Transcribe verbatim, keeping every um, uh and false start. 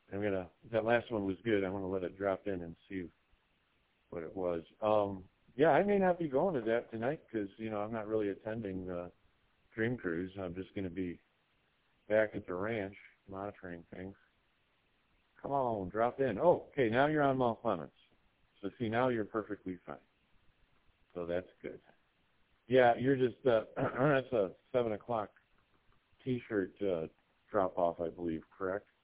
I'm gonna. That last one was good. I'm gonna let it drop in and see what it was. Um, yeah, I may not be going to that tonight because you know I'm not really attending the Dream Cruise. I'm just gonna be back at the ranch monitoring things. Come on, drop in. Oh, okay. Now you're on Mount Clemens. So see, now you're perfectly fine. So that's good. Yeah, you're just. Uh, that's a seven o'clock T-shirt uh, drop off, I believe. Correct?